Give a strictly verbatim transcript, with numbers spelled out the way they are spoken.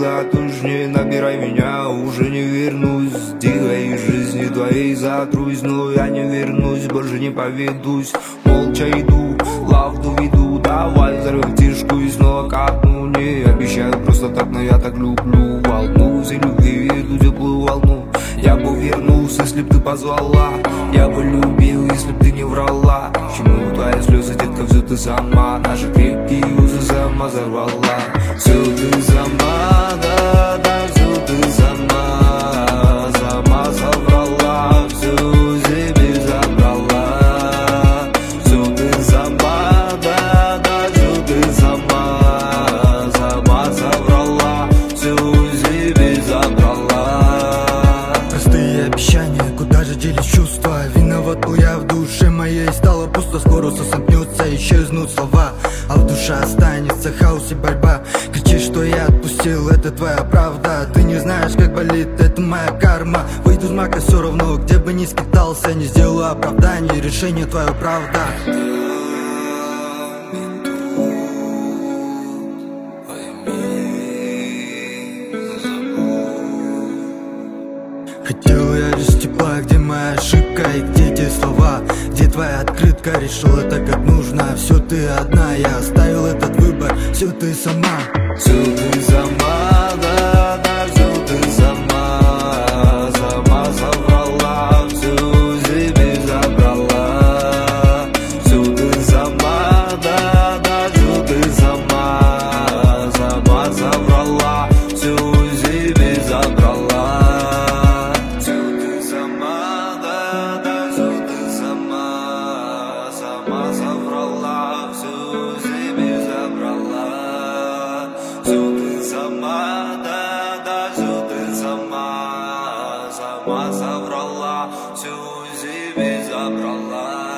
взгляд, уж не набирай меня, уже не вернусь. Дикой жизни твоей затрусь, но я не вернусь, больше не поведусь. Молча иду, лавду веду, давай взорвем тишку и снова катну. Не обещаю просто так, но я так люблю волну, все любви эту теплую волну. Я бы вернулся, если б ты позвала, я бы любил, если б ты не врала. Чему твои слезы, детка, все ты сама, наши крепкие узы сама взорвала. Все ты сама, да, да, все ты сама, сама соврала, все себе забрала. Все ты сама, да, да, все ты сама, сама соврала, все себе забрала. Простые обещания, куда же делись чувства? Виноват был я в душе моей, стало пусто, скоро все сомкнется, исчезнут слова, а в душе останется хаос и борьба. Кричишь, что я отпустил, это твоя правда. Ты не знаешь, как болит, это моя карма. Выйду из мака все равно, где бы ни скитался, не сделаю оправданий, решение твое правда. Хотел я лишь тепла, где моя ошибка и где те слова, где твоя открытка. Решил это как нужно, все ты одна, я оставил этот выбор, все ты сама. Все ты сама, да, да, все ты сама, сама соврала, все себе забрала. Все ты сама, да, да, все ты сама, сама соврала, все себе забрала. Сама соврала, всю себе забрала. Всё ты сама, да, да, всё ты сама. Сама соврала, всю себе забрала.